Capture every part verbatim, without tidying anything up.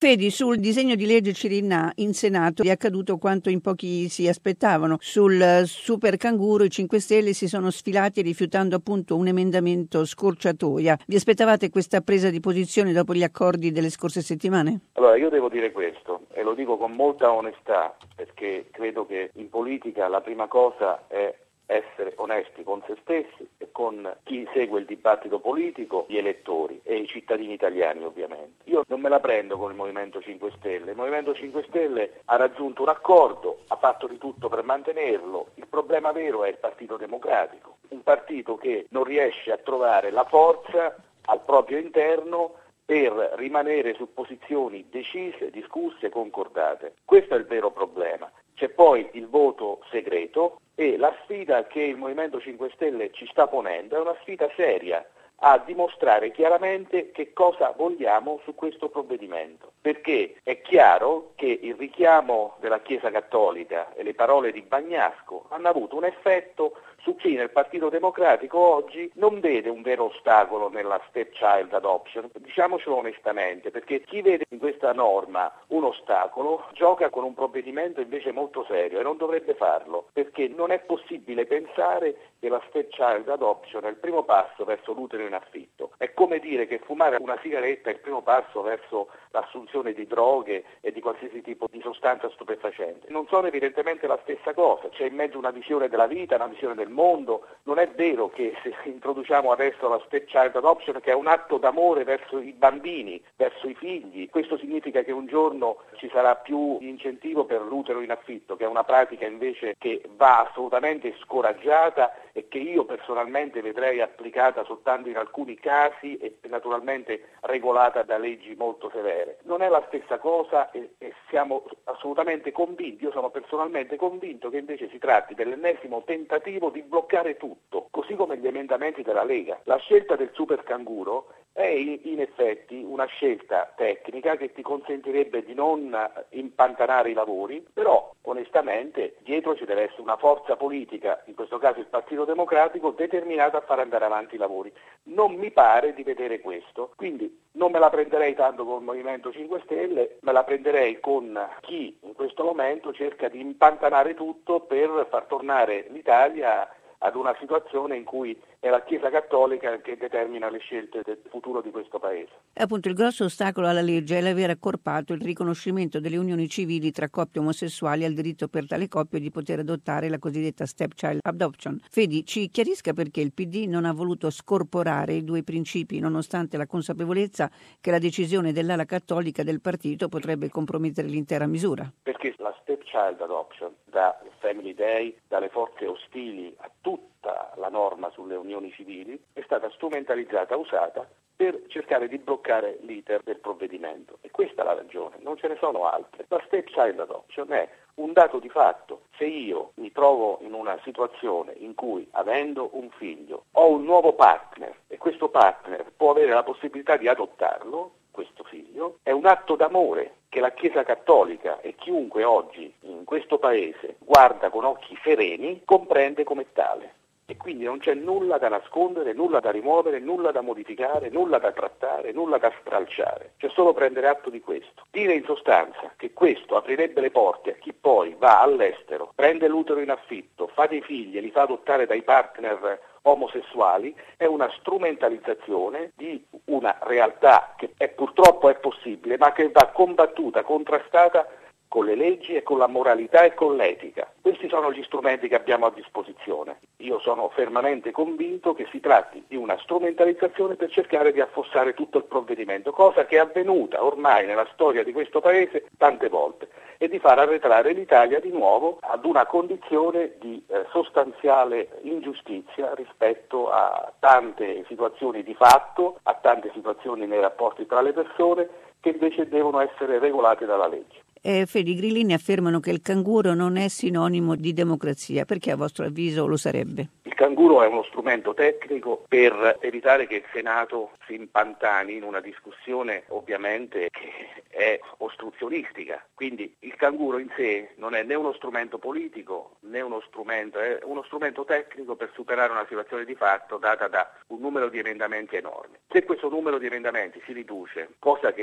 Fedi, sul disegno di legge Cirinnà in Senato è accaduto quanto in pochi si aspettavano. Sul super canguro i cinque Stelle si sono sfilati rifiutando appunto un emendamento scorciatoia. Vi aspettavate questa presa di posizione dopo gli accordi delle scorse settimane? Allora, io devo dire questo, e lo dico con molta onestà, perché credo che in politica la prima cosa è essere onesti con se stessi e con chi segue il dibattito politico, gli elettori e i cittadini italiani ovviamente. Io non me la prendo con il Movimento cinque Stelle, il Movimento cinque Stelle ha raggiunto un accordo, ha fatto di tutto per mantenerlo, il problema vero è il Partito Democratico, un partito che non riesce a trovare la forza al proprio interno per rimanere su posizioni decise, discusse, concordate. Questo è il vero problema. C'è poi il voto segreto e la sfida che il Movimento cinque Stelle ci sta ponendo è una sfida seria a dimostrare chiaramente che cosa vogliamo su questo provvedimento, perché è chiaro che il richiamo della Chiesa Cattolica e le parole di Bagnasco hanno avuto un effetto su chi nel Partito Democratico oggi non vede un vero ostacolo nella stepchild adoption, diciamocelo onestamente, perché chi vede in questa norma un ostacolo gioca con un provvedimento invece molto serio e non dovrebbe farlo, perché non è possibile pensare che la stepchild adoption è il primo passo verso l'utero in affitto. È come dire che fumare una sigaretta è il primo passo verso l'assunzione di droghe e di qualsiasi tipo di sostanza stupefacente. Non sono evidentemente la stessa cosa, c'è in mezzo una visione della vita, una visione del mondo. Non è vero che se introduciamo adesso la stepchild adoption, che è un atto d'amore verso i bambini, verso i figli, questo significa che un giorno ci sarà più incentivo per l'utero in affitto, che è una pratica invece che va assolutamente scoraggiata e che io personalmente vedrei applicata soltanto in alcuni casi e naturalmente regolata da leggi molto severe. Non è la stessa cosa e, e siamo assolutamente convinti, io sono personalmente convinto che invece si tratti dell'ennesimo tentativo di bloccare tutto, così come gli emendamenti della Lega. La scelta del super canguro è in effetti una scelta tecnica che ti consentirebbe di non impantanare i lavori, però onestamente dietro ci deve essere una forza politica, in questo caso il Partito Democratico, determinata a far andare avanti i lavori. Non mi pare di vedere questo, quindi non me la prenderei tanto con il Movimento cinque Stelle, me la prenderei con chi in questo momento cerca di impantanare tutto per far tornare l'Italia ad una situazione in cui è la Chiesa Cattolica che determina le scelte del futuro di questo Paese. E appunto il grosso ostacolo alla legge è l'aver accorpato il riconoscimento delle unioni civili tra coppie omosessuali al diritto per tale coppie di poter adottare la cosiddetta stepchild adoption. Fedi, ci chiarisca perché il P D non ha voluto scorporare i due principi nonostante la consapevolezza che la decisione dell'ala cattolica del partito potrebbe compromettere l'intera misura. Perché la stepchild adoption, da Family Day, dalle forze ostili a tutta la norma sulle unioni civili, è stata strumentalizzata, usata per cercare di bloccare l'iter del provvedimento. E questa è la ragione, non ce ne sono altre. La stepchild adoption è un dato di fatto. Se io mi trovo in una situazione in cui, avendo un figlio, ho un nuovo partner e questo partner può avere la possibilità di adottarlo, questo figlio, è un atto d'amore che la Chiesa Cattolica e chiunque oggi in questo Paese guarda con occhi sereni comprende come tale. E quindi non c'è nulla da nascondere, nulla da rimuovere, nulla da modificare, nulla da trattare, nulla da stralciare. C'è solo prendere atto di questo. Dire in sostanza che questo aprirebbe le porte a chi poi va all'estero, prende l'utero in affitto, fa dei figli e li fa adottare dai partner omosessuali è una strumentalizzazione di una realtà che è, purtroppo è possibile, ma che va combattuta, contrastata con le leggi e con la moralità e con l'etica. Questi sono gli strumenti che abbiamo a disposizione. Io sono fermamente convinto che si tratti di una strumentalizzazione per cercare di affossare tutto il provvedimento, cosa che è avvenuta ormai nella storia di questo Paese tante volte, e di far arretrare l'Italia di nuovo ad una condizione di eh, sostanziale ingiustizia rispetto a tante situazioni di fatto, a tante situazioni nei rapporti tra le persone che invece devono essere regolate dalla legge. Eh, Fedi, i grillini affermano che il canguro non è sinonimo di democrazia. Perché a vostro avviso lo sarebbe? Il canguro è uno strumento tecnico per evitare che il Senato si impantani in una discussione ovviamente che è ostruzionistica. Quindi il canguro in sé non è né uno strumento politico né uno strumento, è uno strumento tecnico per superare una situazione di fatto data da un numero di emendamenti enorme. Se questo numero di emendamenti si riduce, cosa che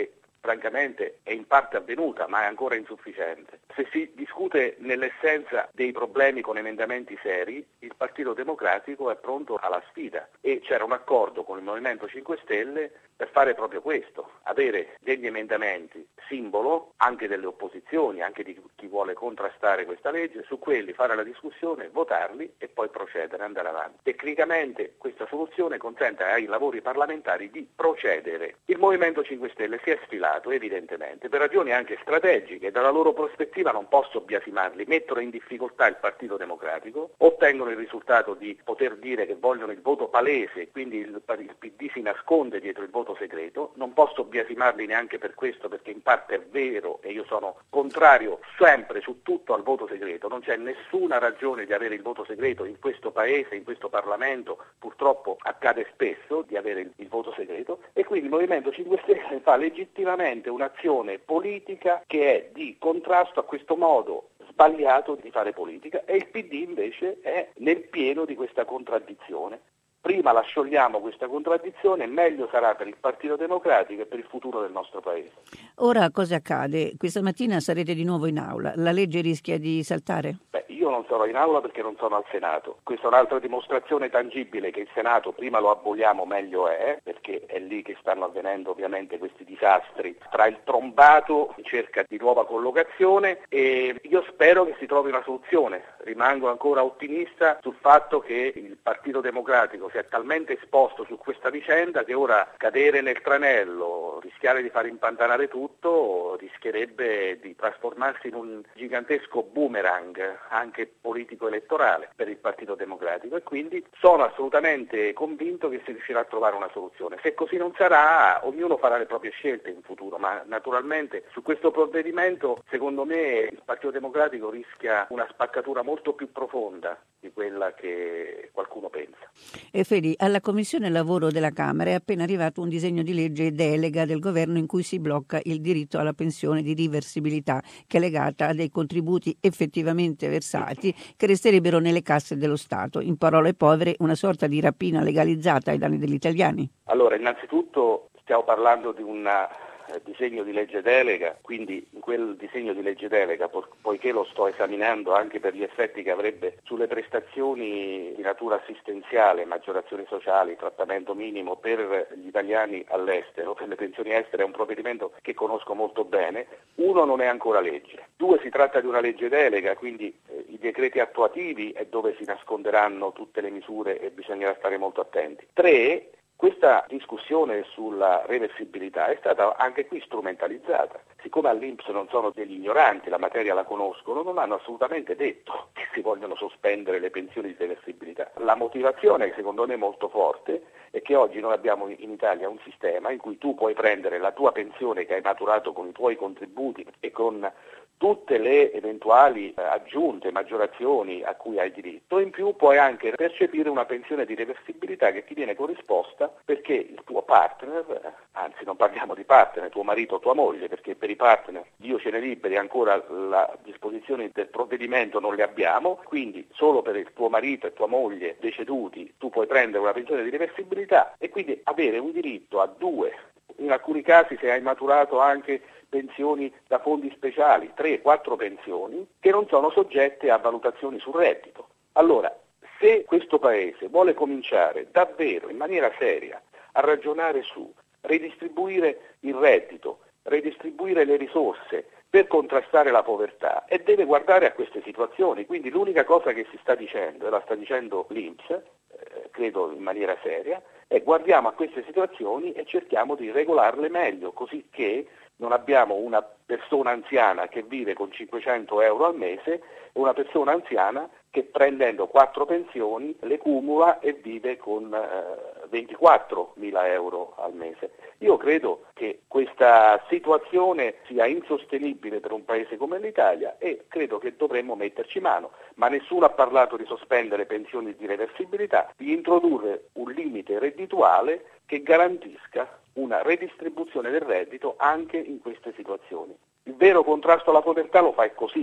francamente è in parte avvenuta, ma è ancora insufficiente. Se si discute nell'essenza dei problemi con emendamenti seri, il Partito Democratico è pronto alla sfida e c'era un accordo con il Movimento cinque Stelle per fare proprio questo, avere degli emendamenti simbolo anche delle opposizioni, anche di chi vuole contrastare questa legge, su quelli fare la discussione, votarli e poi procedere, andare avanti. Tecnicamente questa soluzione consente ai lavori parlamentari di procedere. Il Movimento cinque Stelle si è sfilato evidentemente per ragioni anche strategiche, dalla loro prospettiva non posso biasimarli, mettono in difficoltà il Partito Democratico, ottengono il risultato di poter dire che vogliono il voto palese, quindi il, il P D si nasconde dietro il voto segreto, non posso biasimarli neanche per questo perché in parte è vero e io sono contrario sempre su tutto al voto segreto, non c'è nessuna ragione di avere il voto segreto in questo Paese, in questo Parlamento, purtroppo accade spesso di avere il, il voto segreto e quindi il Movimento cinque Stelle fa legittimamente un'azione politica che è di contrasto a questo modo sbagliato di fare politica e il P D invece è nel pieno di questa contraddizione. Prima la sciogliamo questa contraddizione, meglio sarà per il Partito Democratico e per il futuro del nostro Paese. Ora cosa accade? Questa mattina sarete di nuovo in aula, la legge rischia di saltare? Beh, io non sarò in aula perché non sono al Senato. Questa è un'altra dimostrazione tangibile che il Senato prima lo aboliamo meglio è, perché è lì che stanno avvenendo ovviamente questi disastri. Tra il trombato si cerca di nuova collocazione e io spero che si trovi una soluzione. Rimango ancora ottimista sul fatto che il Partito Democratico si è talmente esposto su questa vicenda che ora cadere nel tranello, rischiare di far impantanare tutto, rischierebbe di trasformarsi in un gigantesco boomerang anche politico-elettorale per il Partito Democratico e quindi sono assolutamente convinto che si riuscirà a trovare una soluzione. Se così non sarà, ognuno farà le proprie scelte in futuro, ma naturalmente su questo provvedimento secondo me il Partito Democratico rischia una spaccatura molto più profonda di quella che qualcuno pensa. E Fedi, alla Commissione Lavoro della Camera è appena arrivato un disegno di legge delega del governo in cui si blocca il diritto alla pensione di reversibilità che è legata a dei contributi effettivamente versati che resterebbero nelle casse dello Stato. In parole povere, una sorta di rapina legalizzata ai danni degli italiani. Allora, innanzitutto stiamo parlando di una disegno di legge delega, quindi in quel disegno di legge delega, po- poiché lo sto esaminando anche per gli effetti che avrebbe sulle prestazioni di natura assistenziale, maggiorazioni sociali, trattamento minimo per gli italiani all'estero, per le pensioni estere, è un provvedimento che conosco molto bene. Uno, non è ancora legge. Due, si tratta di una legge delega, quindi eh, i decreti attuativi è dove si nasconderanno tutte le misure e bisognerà stare molto attenti. Tre, questa discussione sulla reversibilità è stata anche qui strumentalizzata. Siccome all'I N P S non sono degli ignoranti, la materia la conoscono, non hanno assolutamente detto che si vogliono sospendere le pensioni di reversibilità. La motivazione, secondo me molto forte, è che oggi noi abbiamo in Italia un sistema in cui tu puoi prendere la tua pensione che hai maturato con i tuoi contributi e con tutte le eventuali eh, aggiunte, maggiorazioni a cui hai diritto, in più puoi anche percepire una pensione di reversibilità che ti viene corrisposta perché il tuo partner, anzi non parliamo di partner, tuo marito o tua moglie, perché per i partner Dio ce ne liberi, ancora la disposizione del provvedimento non le abbiamo, quindi solo per il tuo marito e tua moglie deceduti tu puoi prendere una pensione di reversibilità e quindi avere un diritto a due, in alcuni casi se hai maturato anche pensioni da fondi speciali, tre, quattro pensioni, che non sono soggette a valutazioni sul reddito. Allora, se questo Paese vuole cominciare davvero in maniera seria a ragionare su redistribuire il reddito, redistribuire le risorse per contrastare la povertà e deve guardare a queste situazioni, quindi l'unica cosa che si sta dicendo, e la sta dicendo l'I N P S, eh, credo in maniera seria, è guardiamo a queste situazioni e cerchiamo di regolarle meglio, così che non abbiamo una persona anziana che vive con cinquecento euro al mese e una persona anziana che prendendo quattro pensioni le cumula e vive con eh, ventiquattromila euro al mese. Io credo che questa situazione sia insostenibile per un paese come l'Italia e credo che dovremmo metterci mano, ma nessuno ha parlato di sospendere pensioni di reversibilità, di introdurre un limite reddituale che garantisca una redistribuzione del reddito anche in queste situazioni. Il vero contrasto alla povertà lo fai così,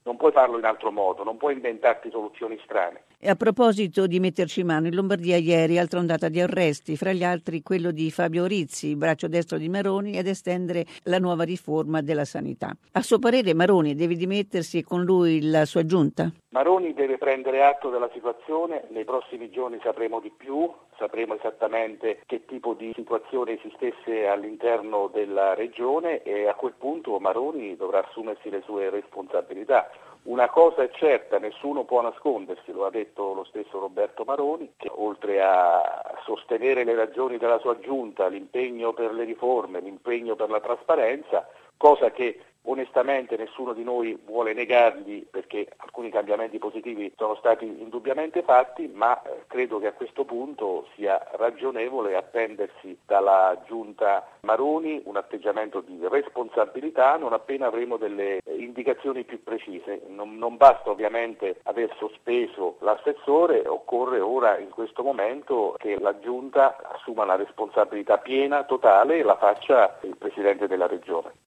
non puoi farlo in altro modo, non puoi inventarti soluzioni strane. E a proposito di metterci mano, in Lombardia ieri altra ondata di arresti, fra gli altri quello di Fabio Rizzi, il braccio destro di Maroni, ed estendere la nuova riforma della sanità. A suo parere Maroni deve dimettersi e con lui la sua giunta? Maroni deve prendere atto della situazione, nei prossimi giorni sapremo di più, sapremo esattamente che tipo di situazione esistesse all'interno della regione e a quel punto Maroni dovrà assumersi le sue responsabilità. Una cosa è certa, nessuno può nascondersi, lo ha detto lo stesso Roberto Maroni, che oltre a sostenere le ragioni della sua giunta, l'impegno per le riforme, l'impegno per la trasparenza, cosa che onestamente nessuno di noi vuole negargli perché alcuni cambiamenti positivi sono stati indubbiamente fatti, ma credo che a questo punto sia ragionevole attendersi dalla giunta Maroni un atteggiamento di responsabilità non appena avremo delle indicazioni più precise. Non, non basta ovviamente aver sospeso l'assessore, occorre ora in questo momento che la giunta assuma la responsabilità piena, totale e la faccia il Presidente della Regione.